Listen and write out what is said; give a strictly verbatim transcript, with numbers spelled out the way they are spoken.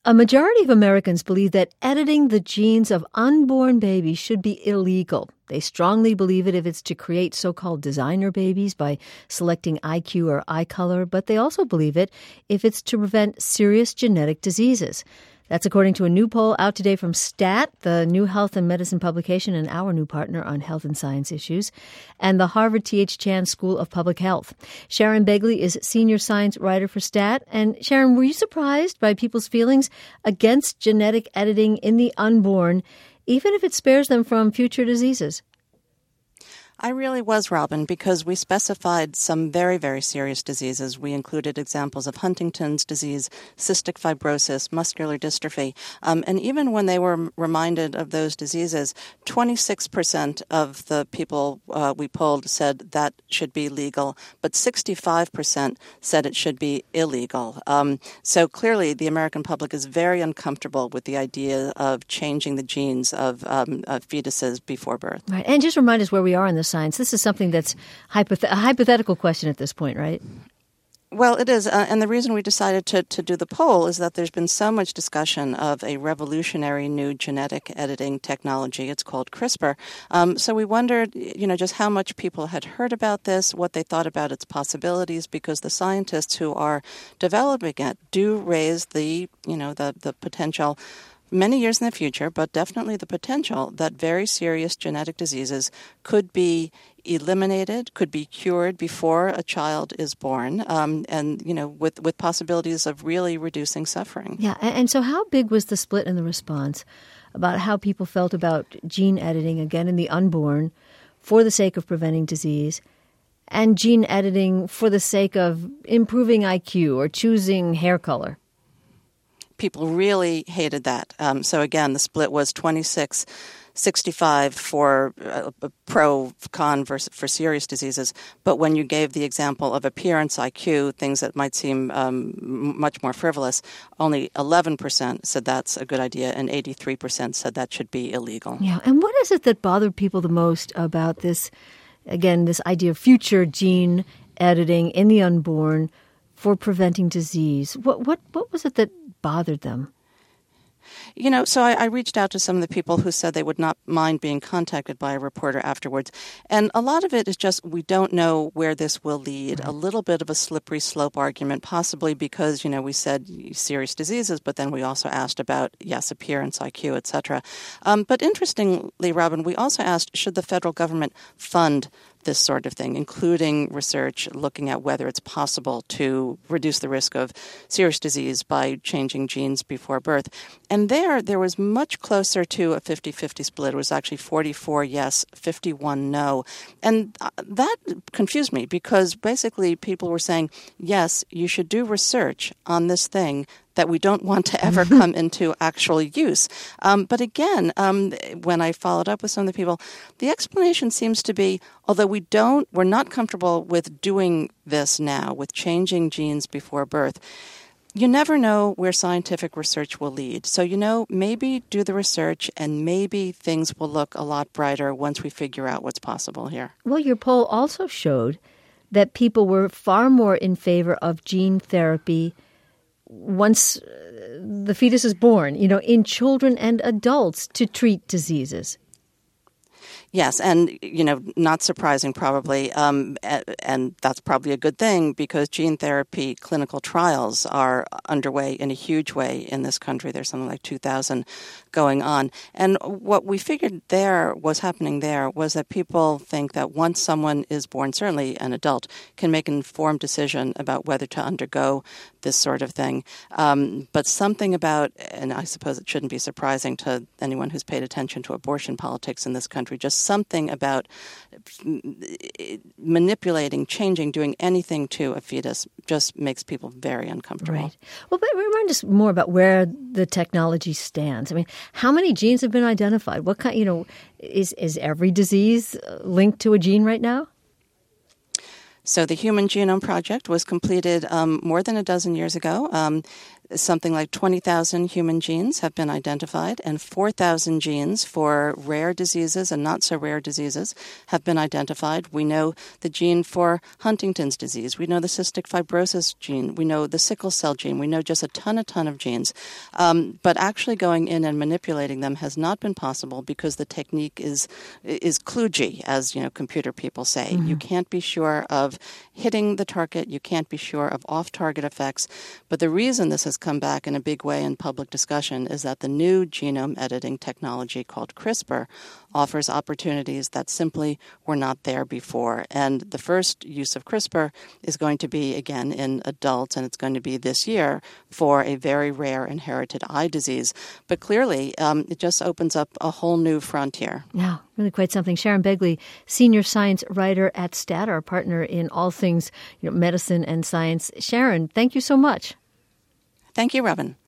A majority of Americans believe that editing the genes of unborn babies should be illegal. They strongly believe it if it's to create so-called designer babies by selecting I Q or eye color, but they also believe it if it's to prevent serious genetic diseases. That's according to a new poll out today from STAT, the new health and medicine publication and our new partner on health and science issues, and the Harvard T H Chan School of Public Health. Sharon Begley is senior science writer for STAT. And Sharon, were you surprised by people's feelings against genetic editing in the unborn, even if it spares them from future diseases? I really was, Robin, because we specified some very, very serious diseases. We included examples of Huntington's disease, cystic fibrosis, muscular dystrophy. Um, and even when they were reminded of those diseases, twenty-six percent of the people uh, we polled said that should be legal, but sixty-five percent said it should be illegal. Um, so clearly the American public is very uncomfortable with the idea of changing the genes of, um, of fetuses before birth. Right. And just remind us where we are in this science. This is something that's hypoth- a hypothetical question at this point, right? Well, it is. Uh, and the reason we decided to, to do the poll is that there's been so much discussion of a revolutionary new genetic editing technology. It's called CRISPR. Um, so we wondered, you know, just how much people had heard about this, what they thought about its possibilities, because the scientists who are developing it do raise the, you know, the, the potential many years in the future, but definitely the potential that very serious genetic diseases could be eliminated, could be cured before a child is born, um, and, you know, with, with possibilities of really reducing suffering. Yeah, and, and so how big was the split in the response about how people felt about gene editing, again, in the unborn, for the sake of preventing disease, and gene editing for the sake of improving I Q or choosing hair color? People really hated that. Um, so again, the split was twenty-six sixty-five for uh, pro, con versus for serious diseases. But when you gave the example of appearance I Q, things that might seem um, much more frivolous, only eleven percent said that's a good idea and eighty-three percent said that should be illegal. Yeah. And what is it that bothered people the most about this, again, this idea of future gene editing in the unborn for preventing disease? What what what was it that bothered them? You know, so I, I reached out to some of the people who said they would not mind being contacted by a reporter afterwards. And a lot of it is just we don't know where this will lead. A little bit of a slippery slope argument, possibly because, you know, we said serious diseases, but then we also asked about, yes, appearance, I Q, et cetera. Um, but interestingly, Robin, we also asked, should the federal government fund this sort of thing, including research looking at whether it's possible to reduce the risk of serious disease by changing genes before birth. And there, there was much closer to a fifty-fifty split. It was actually forty-four yes, fifty-one no. And that confused me because basically people were saying, yes, you should do research on this thing that we don't want to ever come into actual use. Um, but again, um, when I followed up with some of the people, the explanation seems to be, although we don't, we're not comfortable with doing this now, with changing genes before birth, you never know where scientific research will lead. So, you know, maybe do the research and maybe things will look a lot brighter once we figure out what's possible here. Well, your poll also showed that people were far more in favor of gene therapy once the fetus is born, you know, in children and adults to treat diseases. Yes, and, you know, not surprising probably, um, and that's probably a good thing because gene therapy clinical trials are underway in a huge way in this country. There's something like two thousand going on. And what we figured there was happening there was that people think that once someone is born, certainly an adult, can make an informed decision about whether to undergo this sort of thing. Um, but something about, and I suppose it shouldn't be surprising to anyone who's paid attention to abortion politics in this country, just something about manipulating, changing, doing anything to a fetus just makes people very uncomfortable. Right. Well, but remind us more about where the technology stands. I mean, how many genes have been identified? What kind, you know, is, is every disease linked to a gene right now? So the Human Genome Project was completed um, more than a dozen years ago. Um, something like twenty thousand human genes have been identified, and four thousand genes for rare diseases and not so rare diseases have been identified. We know the gene for Huntington's disease. We know the cystic fibrosis gene. We know the sickle cell gene. We know just a ton, a ton of genes. Um, but actually going in and manipulating them has not been possible because the technique is is kludgy, as you know, computer people say. Mm-hmm. You can't be sure of hitting the target. You can't be sure of off-target effects. But the reason this has come back in a big way in public discussion is that the new genome editing technology called CRISPR offers opportunities that simply were not there before. And the first use of CRISPR is going to be, again, in adults, and it's going to be this year for a very rare inherited eye disease. But clearly, um, it just opens up a whole new frontier. Yeah, really quite something. Sharon Begley, senior science writer at STAT, our partner in all things you know, medicine and science. Sharon, thank you so much. Thank you, Robin.